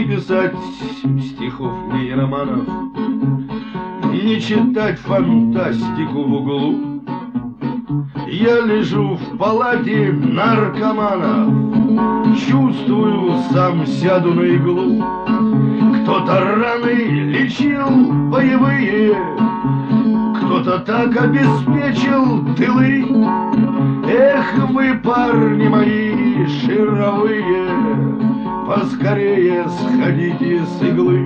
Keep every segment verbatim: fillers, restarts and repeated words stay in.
Не писать стихов, ни романов, не читать фантастику в углу. Я лежу в палате наркоманов, чувствую, сам сяду на иглу. Кто-то раны лечил боевые, кто-то так обеспечил тылы. Эх вы, парни мои шаровые, поскорее сходите с иглы.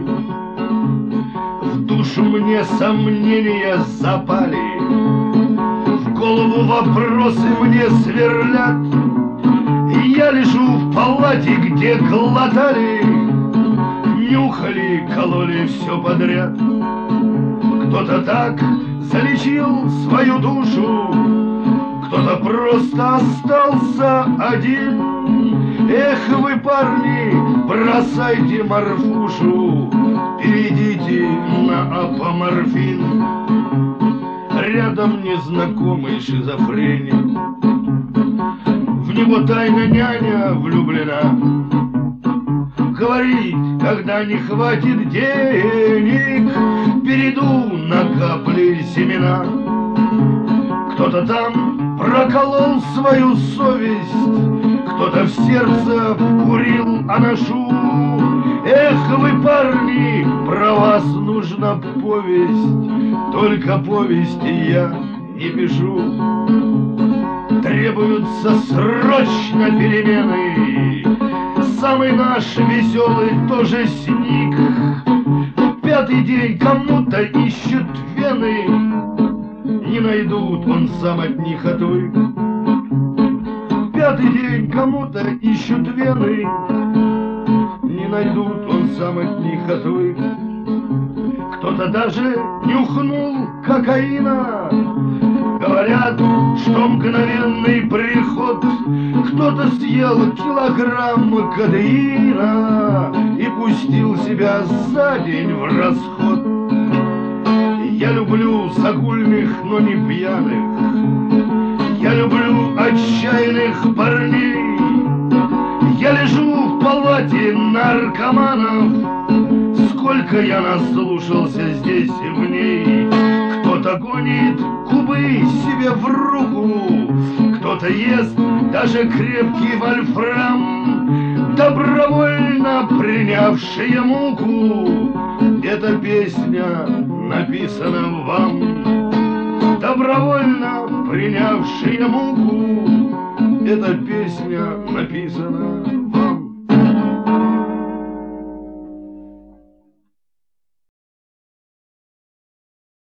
В душу мне сомнения запали, в голову вопросы мне сверлят. И я лежу в палате, где глотали, нюхали, кололи все подряд. Кто-то так залечил свою душу, кто-то просто остался один. Эх вы, парни, бросайте морфушу, перейдите на апоморфин. Рядом незнакомый шизофреник, в него тайно няня влюблена. Говорит, когда не хватит денег, перейду на капли семена. Кто-то там проколол свою совесть, кто-то в сердце курил анашу. Эх вы, парни, про вас нужна повесть, только повести я не пишу. Требуются срочно перемены, самый наш веселый тоже сник. Пятый день кому-то ищут вены, не найдут, он сам от них отвык. Пятый день кому-то ищут вены, не найдут, он сам от них отвык. Кто-то даже нюхнул кокаина, говорят, что мгновенный приход. Кто-то съел килограмм кадеина и пустил себя за день в расход. Я люблю загульных, но не пьяных, я люблю отчаянных парней. Я лежу в палате наркоманов, сколько я наслушался здесь и в ней. Кто-то гонит губы себе в руку, кто-то ест даже крепкий вольфрам, добровольно принявшие муку. Эта песня написана вам, добровольно принявшие муку. Эта песня написана